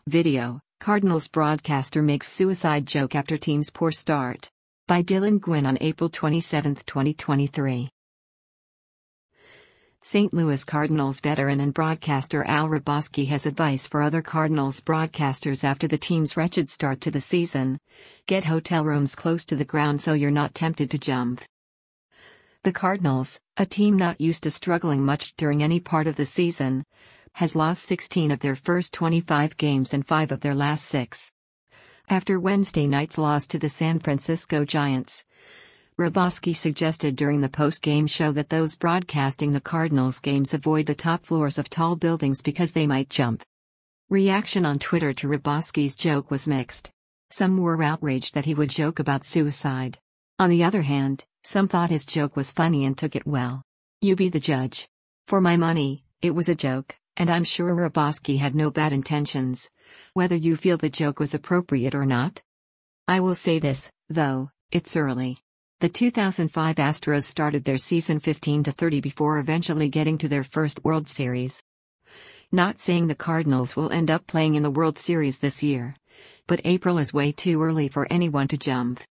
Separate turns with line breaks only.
Video: Cardinals broadcaster makes suicide joke after team's poor start. By Dylan Gwynn on April 27, 2023. St. Louis Cardinals veteran and broadcaster Al Hrabosky has advice for other Cardinals broadcasters after the team's wretched start to the season. Get hotel rooms close to the ground so you're not tempted to jump. The Cardinals, a team not used to struggling much during any part of the season, has lost 16 of their first 25 games and 5 of their last 6. After Wednesday night's loss to the San Francisco Giants, Hrabosky suggested during the post-game show that those broadcasting the Cardinals games avoid the top floors of tall buildings because they might jump. Reaction on Twitter to Hrabosky's joke was mixed. Some were outraged that he would joke about suicide. On the other hand, some thought his joke was funny and took it well. You be the judge. For my money, it was a joke, and I'm sure Hrabosky had no bad intentions. Whether you feel the joke was appropriate or not? I will say this, though, it's early. The 2005 Astros started their season 15-30 before eventually getting to their first World Series. Not saying the Cardinals will end up playing in the World Series this year, but April is way too early for anyone to jump.